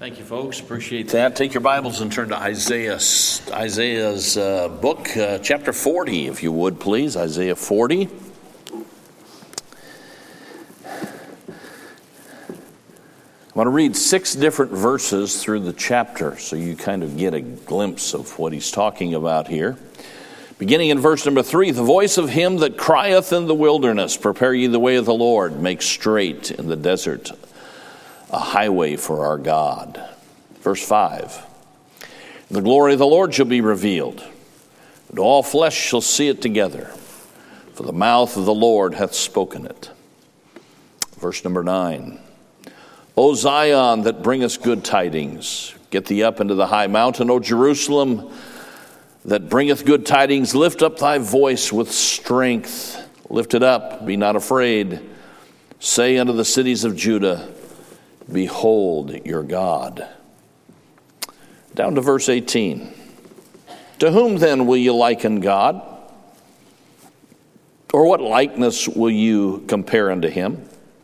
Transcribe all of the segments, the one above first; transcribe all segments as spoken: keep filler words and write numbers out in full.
Thank you, folks. Appreciate that. Take your Bibles and turn to Isaiah, Isaiah's uh, book, uh, chapter forty, if you would, please. Isaiah forty. I want to read six different verses through the chapter so you kind of get a glimpse of what he's talking about here. Beginning in verse number three, the voice of him that crieth in the wilderness, prepare ye the way of the Lord, make straight in the desert a highway for our God. Verse five, the glory of the Lord shall be revealed, and all flesh shall see it together, for the mouth of the Lord hath spoken it. Verse number nine, O Zion, that bringest good tidings, get thee up into the high mountain, O Jerusalem, that bringeth good tidings, lift up thy voice with strength, lift it up, be not afraid. Say unto the cities of Judah, behold your God. Down to verse eighteen. To whom then will you liken God? Or what likeness will you compare unto him?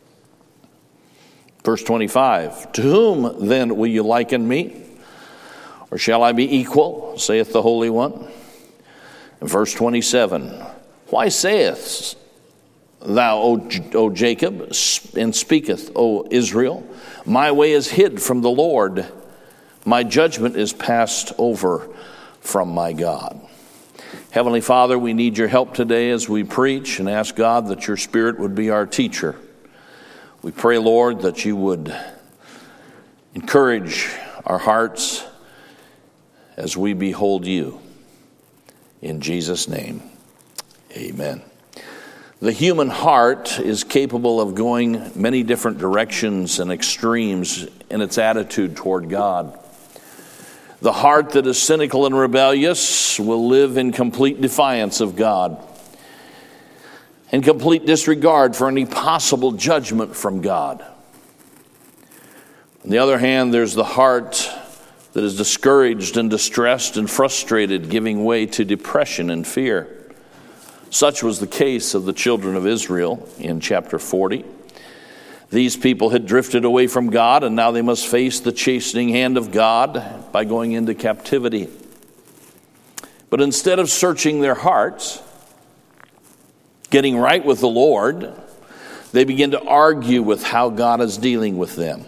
Verse twenty-five. To whom then will you liken me? Or shall I be equal, saith the Holy One? And verse twenty-seven. Why sayest thou, O, o Jacob, and speaketh, O Israel, my way is hid from the Lord, my judgment is passed over from my God. Heavenly Father, we need your help today as we preach and ask God that your Spirit would be our teacher. We pray, Lord, that you would encourage our hearts as we behold you. In Jesus' name, amen. The human heart is capable of going many different directions and extremes in its attitude toward God. The heart that is cynical and rebellious will live in complete defiance of God and complete disregard for any possible judgment from God. On the other hand, there's the heart that is discouraged and distressed and frustrated, giving way to depression and fear. Such was the case of the children of Israel in chapter forty. These people had drifted away from God, and now they must face the chastening hand of God by going into captivity. But instead of searching their hearts, getting right with the Lord, they begin to argue with how God is dealing with them.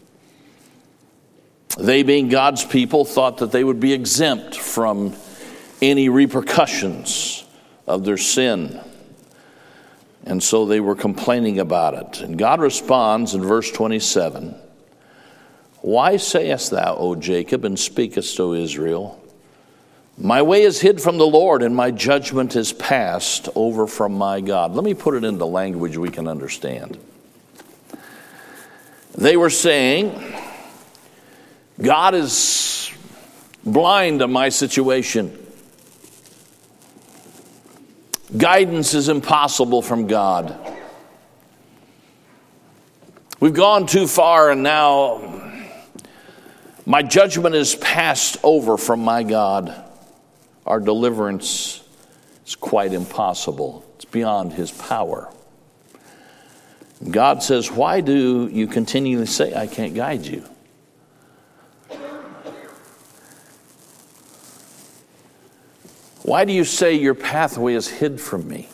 They, being God's people, thought that they would be exempt from any repercussions of their sin. And so they were complaining about it. And God responds in verse twenty-seven, why sayest thou, O Jacob, and speakest, O Israel, my way is hid from the Lord, and my judgment is passed over from my God. Let me put it into language we can understand. They were saying, God is blind to my situation. Guidance is impossible from God. We've gone too far, and now my judgment is passed over from my God. Our deliverance is quite impossible. It's beyond his power. God says, why do you continually say I can't guide you? Why do you say your pathway is hid from me?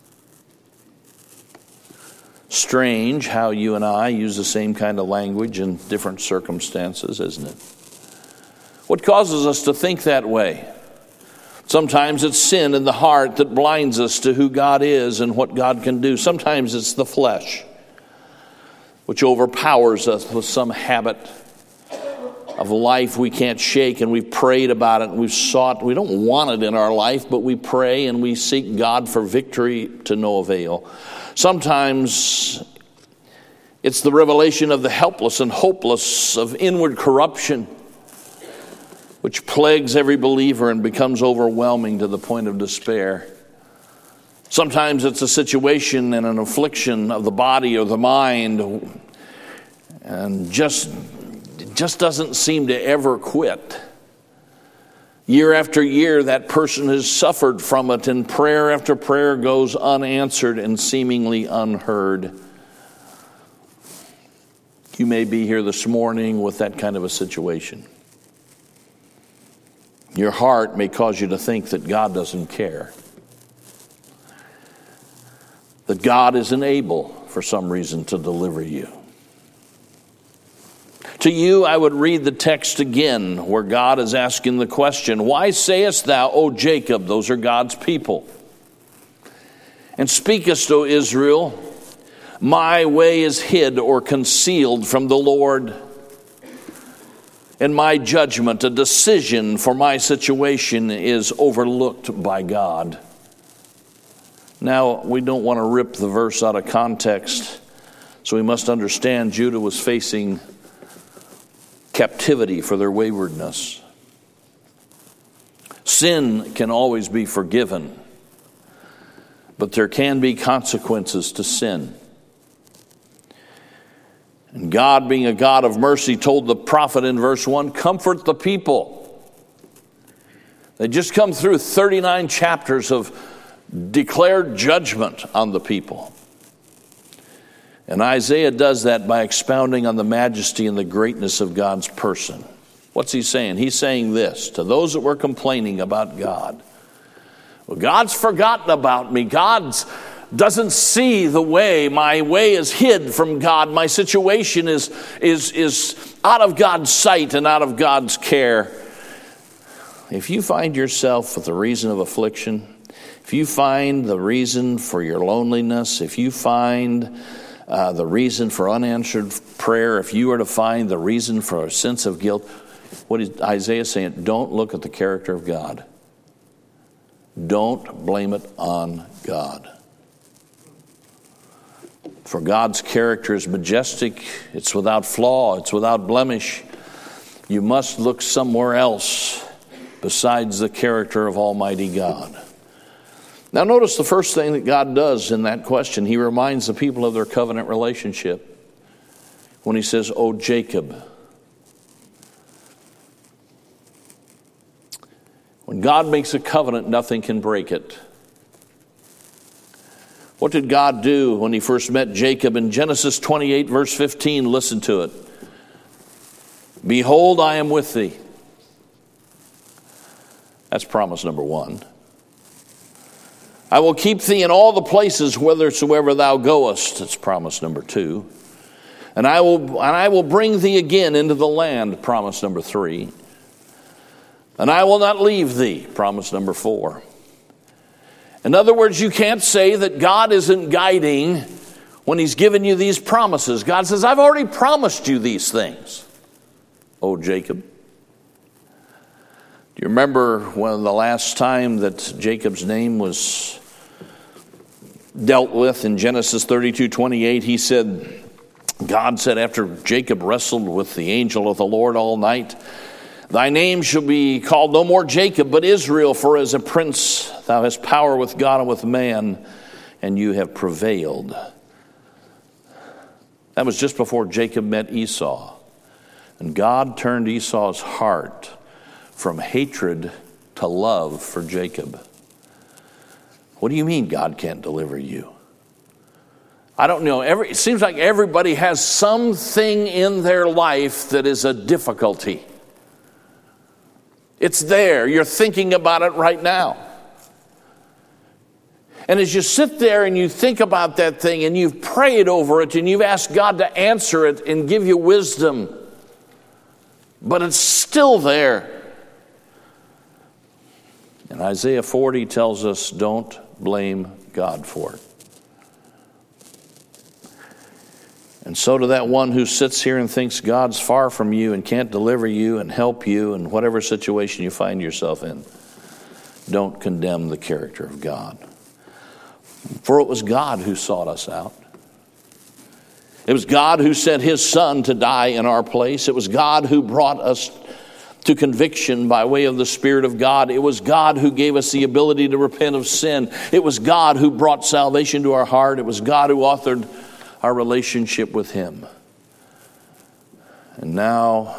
Strange how you and I use the same kind of language in different circumstances, isn't it? What causes us to think that way? Sometimes it's sin in the heart that blinds us to who God is and what God can do. Sometimes it's the flesh, which overpowers us with some habit of life we can't shake, and we've prayed about it, and we've sought, we don't want it in our life, but we pray and we seek God for victory to no avail. Sometimes it's the revelation of the helpless and hopeless, of inward corruption, which plagues every believer and becomes overwhelming to the point of despair. Sometimes it's a situation and an affliction of the body or the mind, and just It just doesn't seem to ever quit. Year after year, that person has suffered from it, and prayer after prayer goes unanswered and seemingly unheard. You may be here this morning with that kind of a situation. Your heart may cause you to think that God doesn't care, that God isn't able for some reason to deliver you. To you, I would read the text again where God is asking the question, "Why sayest thou, O Jacob," those are God's people, "and speakest, O Israel, my way is hid or concealed from the Lord, and my judgment, a decision for my situation, is overlooked by God." Now, we don't want to rip the verse out of context, so we must understand Judah was facing captivity for their waywardness. Sin can always be forgiven, but there can be consequences to sin. And God, being a God of mercy, told the prophet in verse one, "Comfort the people." They just come through thirty-nine chapters of declared judgment on the people. And Isaiah does that by expounding on the majesty and the greatness of God's person. What's he saying? He's saying this to those that were complaining about God. Well, God's forgotten about me. God doesn't see the way. My way is hid from God. My situation is, is, is out of God's sight and out of God's care. If you find yourself with a reason of affliction, if you find the reason for your loneliness, if you find uh, the reason for unanswered prayer, if you are to find the reason for a sense of guilt, what is Isaiah saying? Don't look at the character of God. Don't blame it on God. For God's character is majestic, it's without flaw, it's without blemish. You must look somewhere else besides the character of Almighty God. Now notice the first thing that God does in that question. He reminds the people of their covenant relationship when he says, "O Jacob." When God makes a covenant, nothing can break it. What did God do when he first met Jacob in Genesis twenty-eight, verse fifteen? Listen to it. "Behold, I am with thee." That's promise number one. "I will keep thee in all the places whithersoever thou goest." That's promise number two. And I will and I will bring thee again into the land. Promise number three. "And I will not leave thee." Promise number four. In other words, you can't say that God isn't guiding when he's given you these promises. God says, "I've already promised you these things, O Jacob." Do you remember when the last time that Jacob's name was dealt with in Genesis thirty-two twenty-eight? He said, God said after Jacob wrestled with the angel of the Lord all night, "Thy name shall be called no more Jacob, but Israel, for as a prince thou hast power with God and with man, and you have prevailed." That was just before Jacob met Esau. And God turned Esau's heart from hatred to love for Jacob. What do you mean God can't deliver you? I don't know. Every, it seems like everybody has something in their life that is a difficulty. It's there. You're thinking about it right now. And as you sit there and you think about that thing and you've prayed over it and you've asked God to answer it and give you wisdom, but it's still there. And Isaiah forty tells us, don't blame God for it. And so to that one who sits here and thinks God's far from you and can't deliver you and help you in whatever situation you find yourself in, don't condemn the character of God. For it was God who sought us out. It was God who sent his Son to die in our place. It was God who brought us to conviction by way of the Spirit of God. It was God who gave us the ability to repent of sin. It was God who brought salvation to our heart. It was God who authored our relationship with him. And now,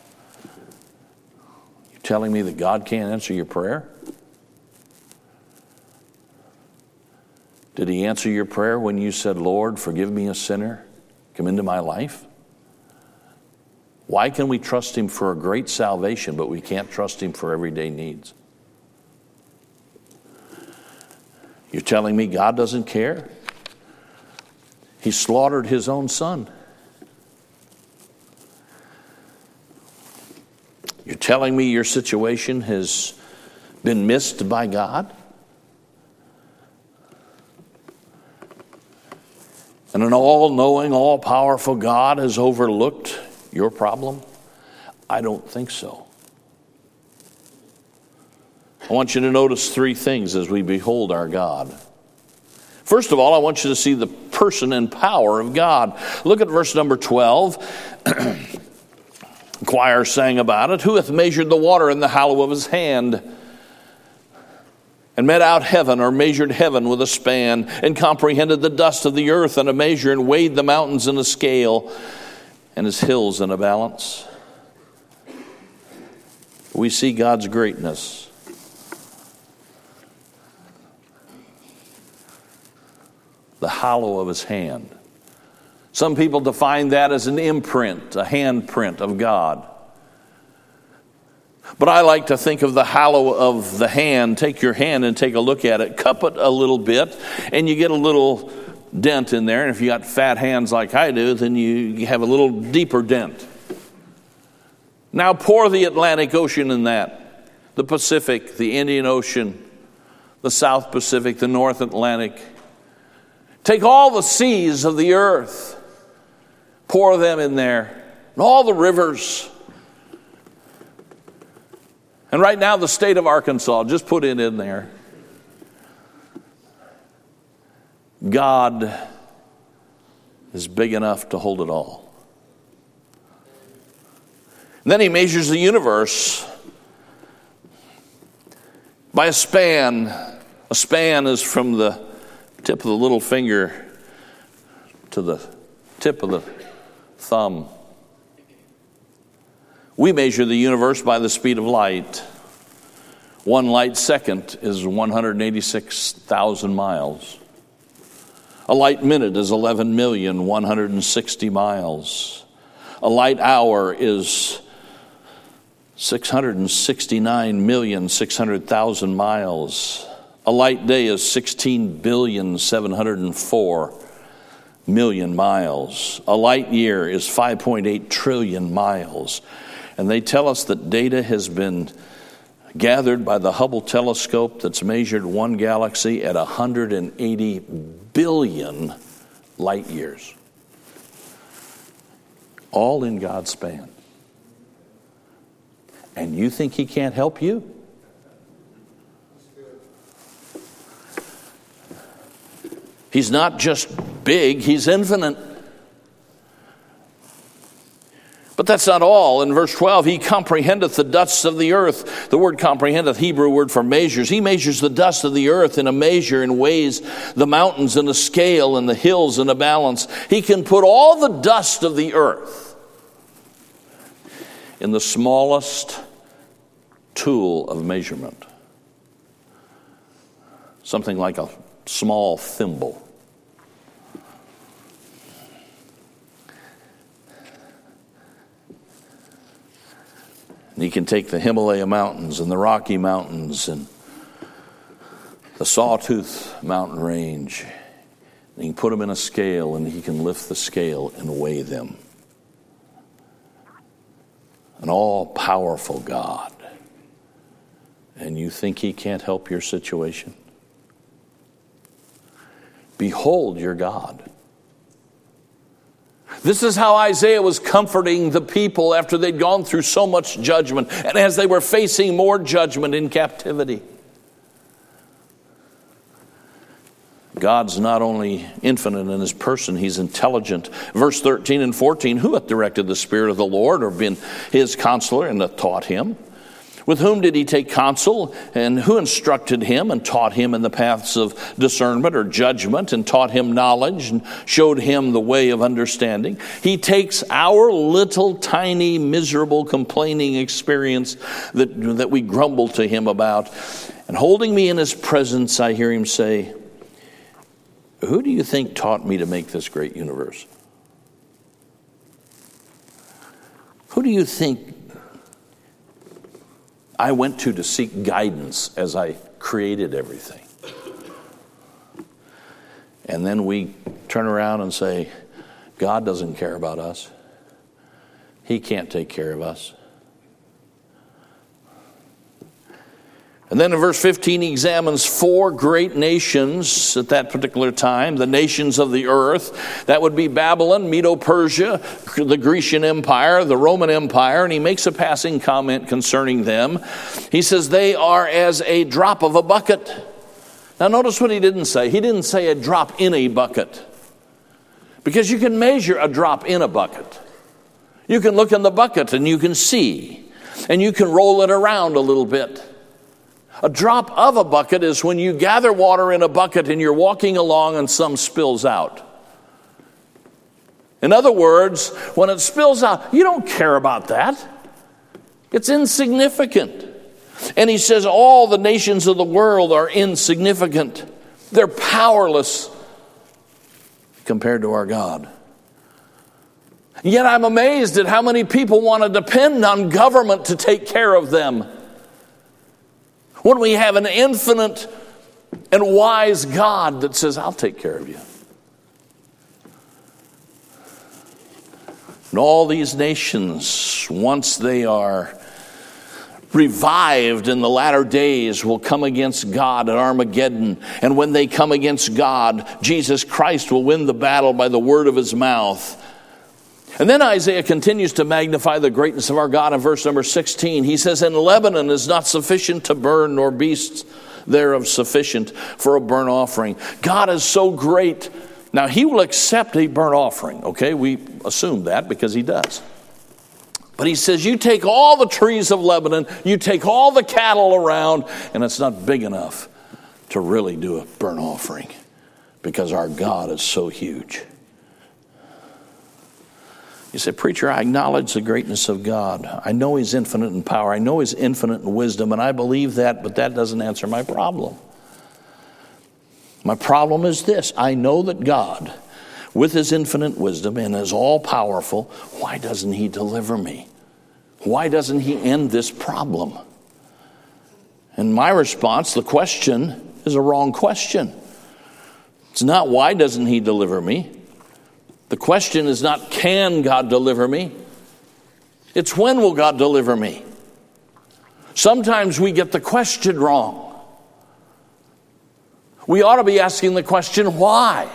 you're telling me that God can't answer your prayer? Did he answer your prayer when you said, Lord, forgive me a sinner, come into my life? Why can we trust him for a great salvation, but we can't trust him for everyday needs? You're telling me God doesn't care? He slaughtered his own son. You're telling me your situation has been missed by God? And an all-knowing, all-powerful God has overlooked your problem? I don't think so. I want you to notice three things as we behold our God. First of all, I want you to see the person and power of God. Look at verse number twelve. The choir sang about it. Who hath measured the water in the hollow of his hand, and met out heaven, or measured heaven with a span, and comprehended the dust of the earth in a measure, and weighed the mountains in a scale, and his hills in a balance? We see God's greatness. The hollow of his hand. Some people define that as an imprint, a handprint of God. But I like to think of the hollow of the hand. Take your hand and take a look at it. Cup it a little bit, and you get a little dent in there. And if you got fat hands like I do, then you have a little deeper dent. Now pour the Atlantic Ocean in that. The Pacific, the Indian Ocean, the South Pacific, the North Atlantic. Take all the seas of the earth. Pour them in there. And all the rivers. And right now, the state of Arkansas, just put it in there. God is big enough to hold it all. And then he measures the universe by a span. A span is from the tip of the little finger to the tip of the thumb. We measure the universe by the speed of light. One light second is one hundred eighty-six thousand miles. A light minute is eleven million one hundred sixty miles. A light hour is six hundred sixty-nine million six hundred thousand miles. A light day is sixteen billion seven hundred four million miles. A light year is five point eight trillion miles. And they tell us that data has been gathered by the Hubble telescope that's measured one galaxy at one hundred eighty billion light years. All in God's span. And you think he can't help you? He's not just big, he's infinite. But that's not all. In verse twelve, he comprehendeth the dust of the earth. The word comprehendeth, Hebrew word for measures. He measures the dust of the earth in a measure and weighs the mountains in a scale and the hills in a balance. He can put all the dust of the earth in the smallest tool of measurement. Something like a small thimble. And he can take the Himalaya mountains and the Rocky Mountains and the Sawtooth mountain range. And he can put them in a scale, and he can lift the scale and weigh them. An all-powerful God. And you think he can't help your situation? Behold your God. This is how Isaiah was comforting the people after they'd gone through so much judgment and as they were facing more judgment in captivity. God's not only infinite in his person, he's intelligent. Verse thirteen and fourteen, who hath directed the Spirit of the Lord, or been his counselor, and hath taught him? With whom did he take counsel, and who instructed him and taught him in the paths of discernment or judgment, and taught him knowledge and showed him the way of understanding? He takes our little, tiny, miserable, complaining experience that, that we grumble to him about, and holding me in his presence, I hear him say, who do you think taught me to make this great universe? Who do you think I went to to seek guidance as I created everything? And then we turn around and say, God doesn't care about us. He can't take care of us. And then in verse fifteen, he examines four great nations at that particular time, the nations of the earth. That would be Babylon, Medo-Persia, the Grecian Empire, the Roman Empire, and he makes a passing comment concerning them. He says, they are as a drop of a bucket. Now notice what he didn't say. He didn't say a drop in a bucket. Because you can measure a drop in a bucket. You can look in the bucket and you can see. And you can roll it around a little bit. A drop of a bucket is when you gather water in a bucket and you're walking along and some spills out. In other words, when it spills out, you don't care about that. It's insignificant. And he says all the nations of the world are insignificant. They're powerless compared to our God. Yet I'm amazed at how many people want to depend on government to take care of them, when we have an infinite and wise God that says, I'll take care of you. And all these nations, once they are revived in the latter days, will come against God at Armageddon. And when they come against God, Jesus Christ will win the battle by the word of his mouth. And then Isaiah continues to magnify the greatness of our God in verse number sixteen. He says, and Lebanon is not sufficient to burn, nor beasts thereof sufficient for a burnt offering. God is so great. Now, he will accept a burnt offering, okay? We assume that because he does. But he says, you take all the trees of Lebanon, you take all the cattle around, and it's not big enough to really do a burnt offering because our God is so huge. You say, preacher, I acknowledge the greatness of God. I know he's infinite in power. I know he's infinite in wisdom, and I believe that, but that doesn't answer my problem. My problem is this. I know that God, with his infinite wisdom and is all-powerful, why doesn't he deliver me? Why doesn't he end this problem? And my response, the question, is a wrong question. It's not why doesn't he deliver me? The question is not, can God deliver me? It's when will God deliver me? Sometimes we get the question wrong. We ought to be asking the question, why?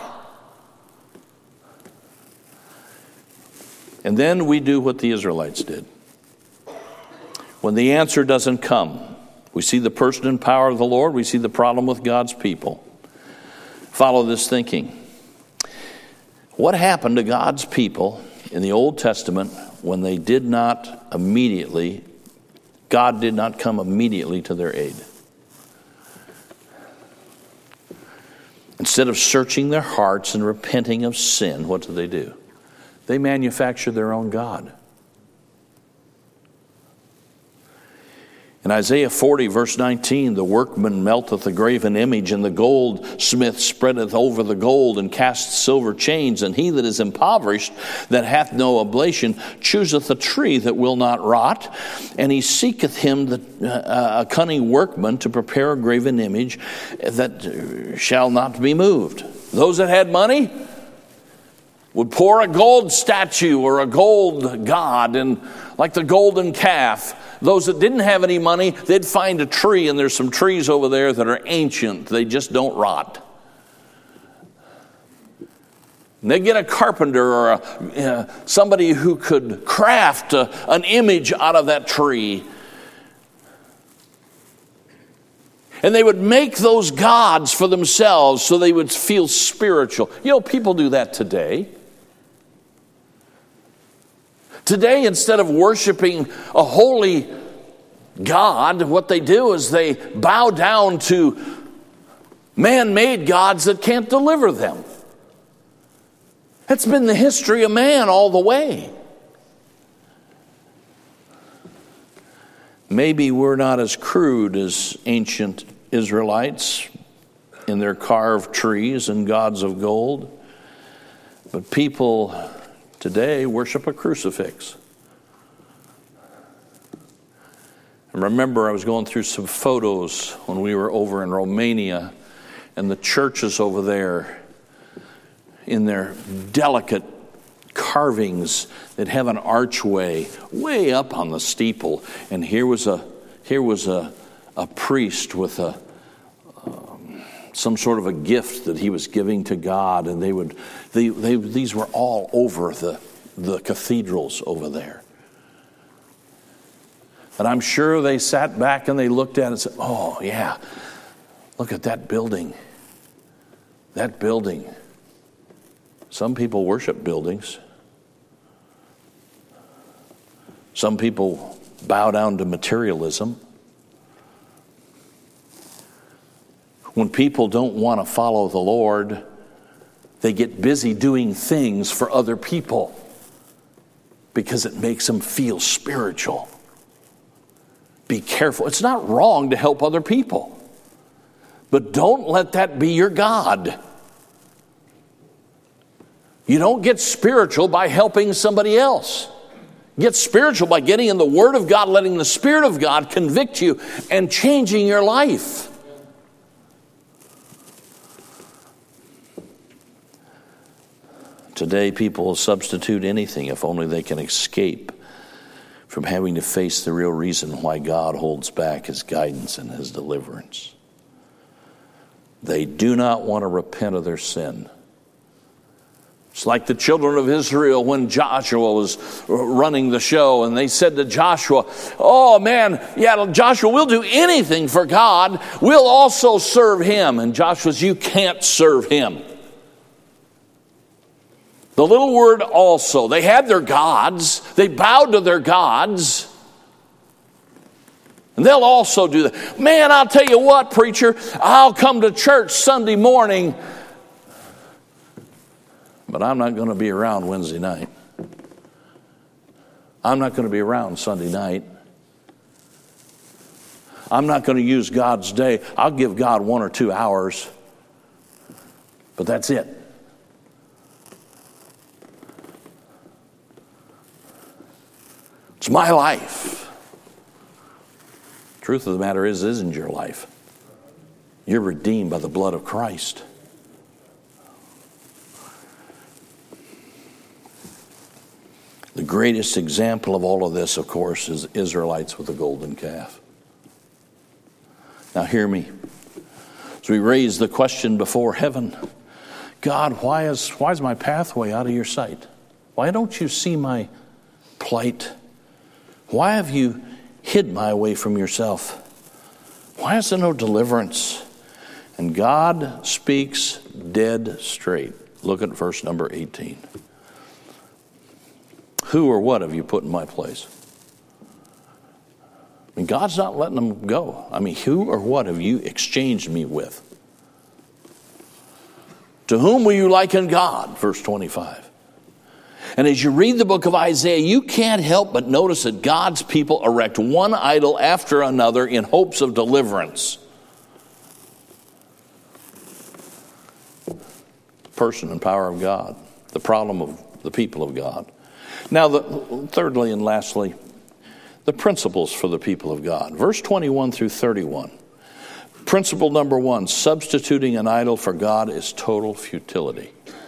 And then we do what the Israelites did. When the answer doesn't come, we see the person and power of the Lord, we see the problem with God's people. Follow this thinking. What happened to God's people in the Old Testament when they did not immediately, God did not come immediately to their aid? Instead of searching their hearts and repenting of sin, what did they do? They manufactured their own God. In Isaiah forty, verse nineteen, the workman melteth a graven image, and the goldsmith spreadeth over the gold, and casteth silver chains. And he that is impoverished, that hath no oblation, chooseth a tree that will not rot, and he seeketh him that, uh, a cunning workman to prepare a graven image that shall not be moved. Those that had money would pour a gold statue or a gold god, and like the golden calf. Those that didn't have any money, they'd find a tree, and there's some trees over there that are ancient. They just don't rot. And they'd get a carpenter or a, uh, somebody who could craft a, an image out of that tree. And they would make those gods for themselves so they would feel spiritual. You know, people do that today. Today, instead of worshiping a holy God, what they do is they bow down to man-made gods that can't deliver them. That's been the history of man all the way. Maybe we're not as crude as ancient Israelites in their carved trees and gods of gold, but people today worship a crucifix. I remember I was going through some photos when we were over in Romania, and the churches over there, in their delicate carvings that have an archway way up on the steeple, and here was a here was a a priest with a um, some sort of a gift that he was giving to God, and they would they, they these were all over the the cathedrals over there. And I'm sure they sat back and they looked at it and said, "Oh yeah, look at that building. That building." Some people worship buildings. Some people bow down to materialism. When people don't want to follow the Lord, they get busy doing things for other people because it makes them feel spiritual. Be careful. It's not wrong to help other people, but don't let that be your God. You don't get spiritual by helping somebody else. Get spiritual by getting in the Word of God, letting the Spirit of God convict you and changing your life. Today, people will substitute anything if only they can escape from having to face the real reason why God holds back His guidance and His deliverance. They do not want to repent of their sin. It's like the children of Israel when Joshua was running the show, and they said to Joshua, "Oh man, yeah, Joshua, we'll do anything for God. We'll also serve Him." And Joshua says, "You can't serve Him." The little word "also." They had their gods. They bowed to their gods. And they'll also do that. Man, I'll tell you what, preacher, I'll come to church Sunday morning, but I'm not going to be around Wednesday night. I'm not going to be around Sunday night. I'm not going to use God's day. I'll give God one or two hours, but that's it. It's my life. Truth of the matter is, it isn't your life. You're redeemed by the blood of Christ. The greatest example of all of this, of course, is the Israelites with the golden calf. Now hear me. As we raise the question before heaven, God, why is, why is my pathway out of your sight? Why don't you see my plight? Why have you hid my way from yourself? Why is there no deliverance? And God speaks dead straight. Look at verse number eighteen. Who or what have you put in my place? I mean, God's not letting them go. I mean, who or what have you exchanged me with? To whom will you liken God? Verse twenty-five. And as you read the book of Isaiah, you can't help but notice that God's people erect one idol after another in hopes of deliverance. The person and power of God. The problem of the people of God. Now, the, thirdly and lastly, the principles for the people of God. Verse twenty-one through thirty-one. Principle number one, substituting an idol for God is total futility.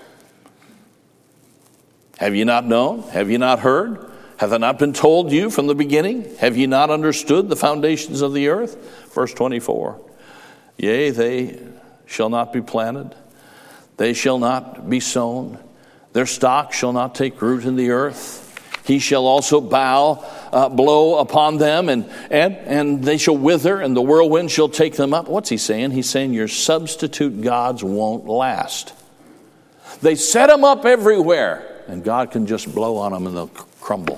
Have you not known? Have you not heard? Hath it not been told you from the beginning? Have you not understood the foundations of the earth? Verse twenty-four. Yea, they shall not be planted. They shall not be sown. Their stock shall not take root in the earth. He shall also bow, uh, blow upon them, and, and, and they shall wither, and the whirlwind shall take them up. What's he saying? He's saying your substitute gods won't last. They set them up everywhere, and God can just blow on them and they'll crumble.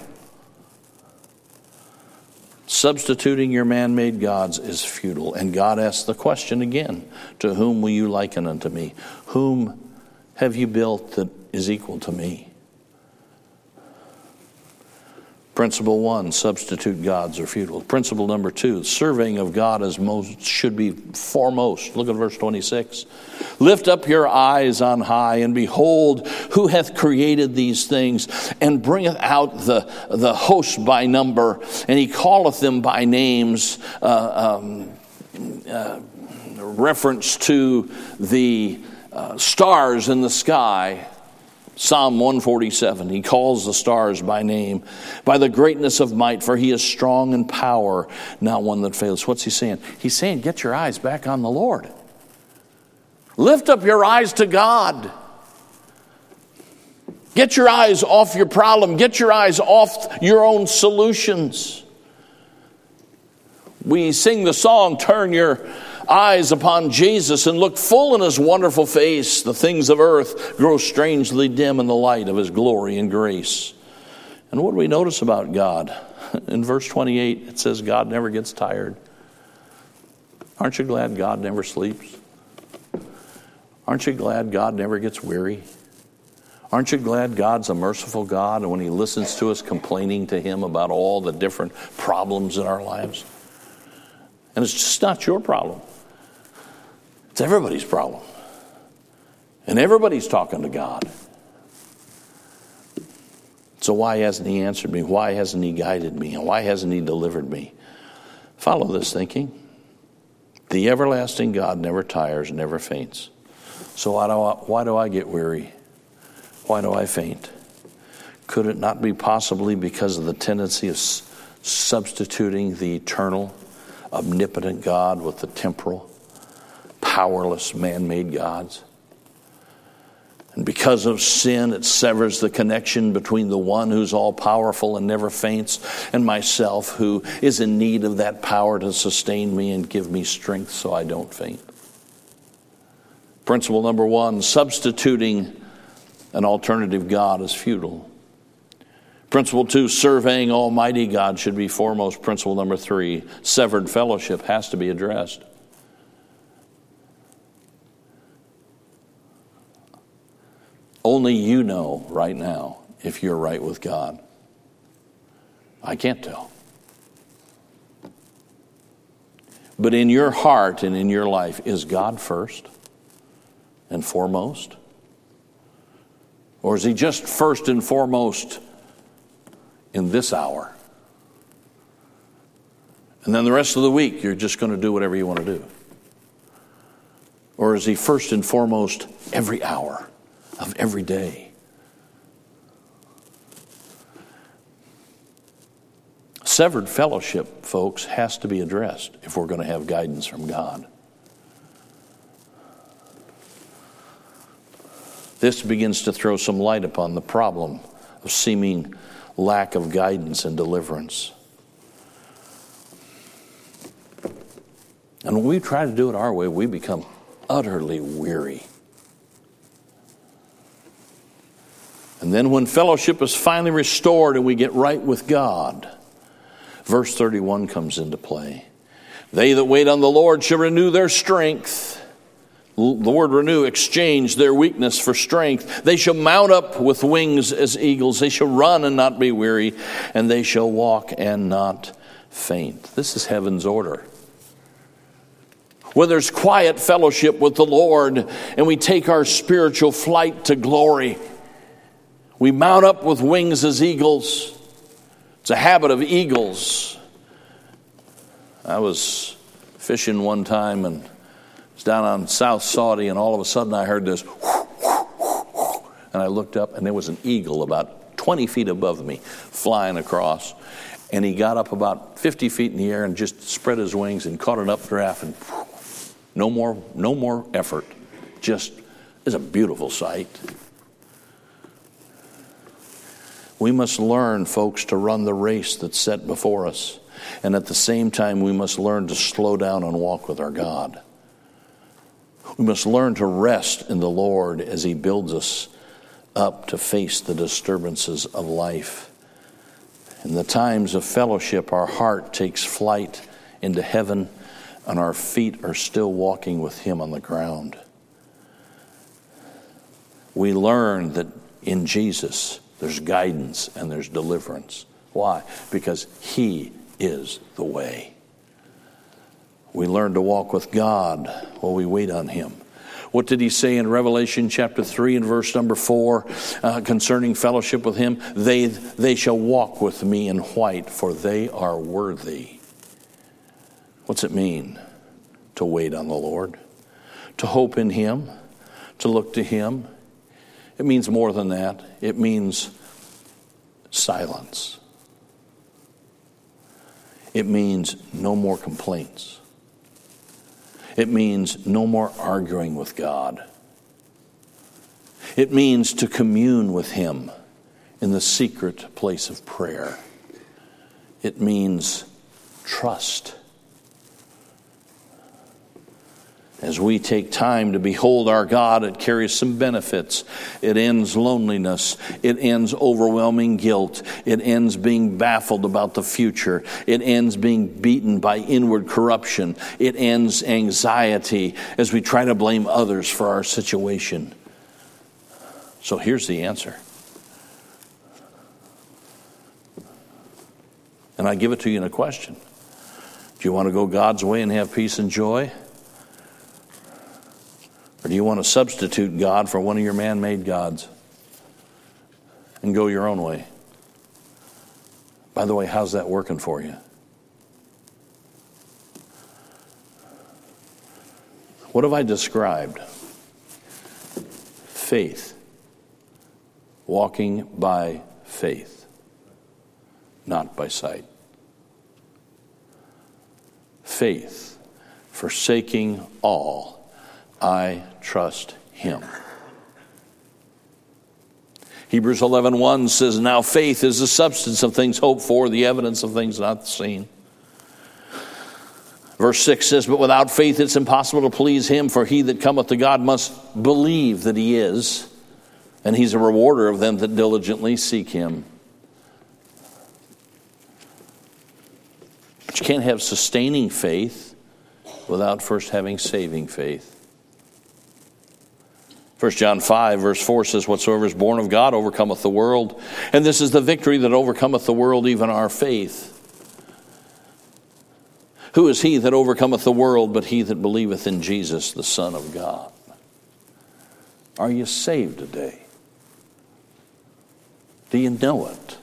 Substituting your man-made gods is futile. And God asks the question again, to whom will you liken unto me? Whom have you built that is equal to me? Principle one, substitute gods are futile. Principle number two, surveying of God as most should be foremost. Look at verse twenty-six. Lift up your eyes on high, and behold, who hath created these things, and bringeth out the, the host by number, and he calleth them by names, uh, um, uh, reference to the uh, stars in the sky. Psalm one forty-seven, he calls the stars by name, by the greatness of might, for he is strong in power, not one that fails. What's he saying? He's saying, get your eyes back on the Lord. Lift up your eyes to God. Get your eyes off your problem. Get your eyes off your own solutions. We sing the song, turn your eyes upon Jesus and look full in his wonderful face. The things of earth grow strangely dim in the light of his glory and grace. And what do we notice about God? In verse twenty-eight, it says God never gets tired. Aren't you glad God never sleeps? Aren't you glad God never gets weary? Aren't you glad God's a merciful God, and when he listens to us complaining to him about all the different problems in our lives? And it's just not your problem. It's everybody's problem. And everybody's talking to God. So why hasn't he answered me? Why hasn't he guided me? And why hasn't he delivered me? Follow this thinking. The everlasting God never tires, never faints. So why do I, why do I get weary? Why do I faint? Could it not be possibly because of the tendency of s- substituting the eternal, omnipotent God with the temporal, powerless, man-made gods? And because of sin, it severs the connection between the one who's all-powerful and never faints and myself, who is in need of that power to sustain me and give me strength so I don't faint. Principle number one, substituting an alternative God is futile. Principle two, surveying Almighty God should be foremost. Principle number three, severed fellowship has to be addressed. Only you know right now if you're right with God. I can't tell. But in your heart and in your life, is God first and foremost? Or is he just first and foremost in this hour? And then the rest of the week, you're just going to do whatever you want to do? Or is he first and foremost every hour of every day? Severed fellowship, folks, has to be addressed if we're going to have guidance from God. This begins to throw some light upon the problem of seeming lack of guidance and deliverance. And when we try to do it our way, we become utterly weary. And then when fellowship is finally restored and we get right with God, verse thirty-one comes into play. They that wait on the Lord shall renew their strength. The word renew, exchange their weakness for strength. They shall mount up with wings as eagles. They shall run and not be weary, and they shall walk and not faint. This is heaven's order. When there's quiet fellowship with the Lord and we take our spiritual flight to glory, we mount up with wings as eagles. It's a habit of eagles. I was fishing one time and was down on South Saudi, and all of a sudden I heard this, and I looked up, and there was an eagle about twenty feet above me flying across. And he got up about fifty feet in the air and just spread his wings and caught an updraft, and no more, no more effort. Just, it's a beautiful sight. We must learn, folks, to run the race that's set before us. And at the same time, we must learn to slow down and walk with our God. We must learn to rest in the Lord as he builds us up to face the disturbances of life. In the times of fellowship, our heart takes flight into heaven, and our feet are still walking with him on the ground. We learn that in Jesus, there's guidance and there's deliverance. Why? Because He is the way. We learn to walk with God while we wait on Him. What did He say in Revelation chapter three and verse number four uh, concerning fellowship with Him? They, they shall walk with me in white, for they are worthy. What's it mean to wait on the Lord? To hope in Him? To look to Him? It means more than that. It means silence. It means no more complaints. It means no more arguing with God. It means to commune with Him in the secret place of prayer. It means trust. As we take time to behold our God, it carries some benefits. It ends loneliness. It ends overwhelming guilt. It ends being baffled about the future. It ends being beaten by inward corruption. It ends anxiety as we try to blame others for our situation. So here's the answer. And I give it to you in a question. Do you want to go God's way and have peace and joy? Or do you want to substitute God for one of your man-made gods and go your own way? By the way, how's that working for you? What have I described? Faith. Walking by faith, not by sight. Faith, forsaking all, I trust Him. Hebrews eleven one says, now faith is the substance of things hoped for, the evidence of things not seen. Verse six says, but without faith it's impossible to please Him, for he that cometh to God must believe that He is, and He's a rewarder of them that diligently seek Him. But you can't have sustaining faith without first having saving faith. First John five, verse four says, whatsoever is born of God overcometh the world. And this is the victory that overcometh the world, even our faith. Who is he that overcometh the world but he that believeth in Jesus, the Son of God? Are you saved today? Do you know it?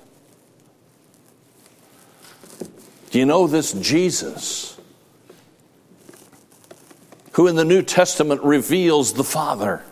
Do you know this Jesus, who in the New Testament reveals the Father?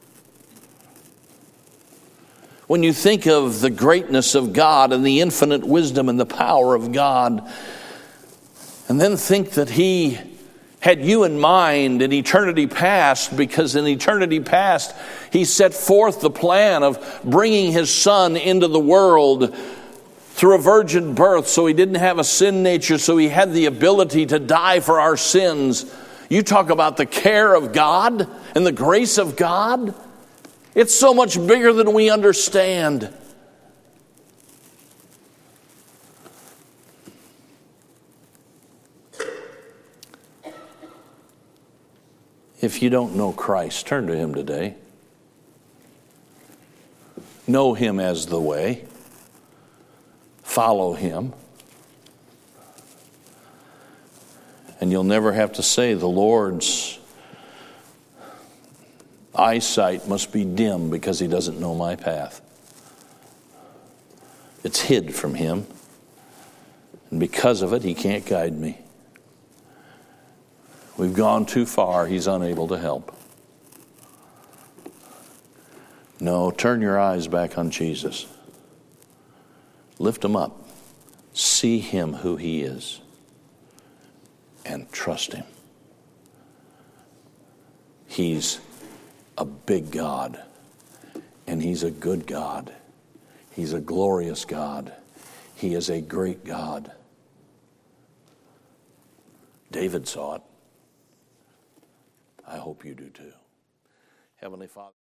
When you think of the greatness of God and the infinite wisdom and the power of God, and then think that He had you in mind in eternity past, because in eternity past He set forth the plan of bringing His Son into the world through a virgin birth, so He didn't have a sin nature, so He had the ability to die for our sins. You talk about the care of God and the grace of God. It's so much bigger than we understand. If you don't know Christ, turn to Him today. Know Him as the way. Follow Him. And you'll never have to say the Lord's eyesight must be dim because He doesn't know my path. It's hid from Him. And because of it, He can't guide me. We've gone too far. He's unable to help. No, turn your eyes back on Jesus. Lift Him up. See Him who He is. And trust Him. He's a big God. And He's a good God. He's a glorious God. He is a great God. David saw it. I hope you do too. Heavenly Father.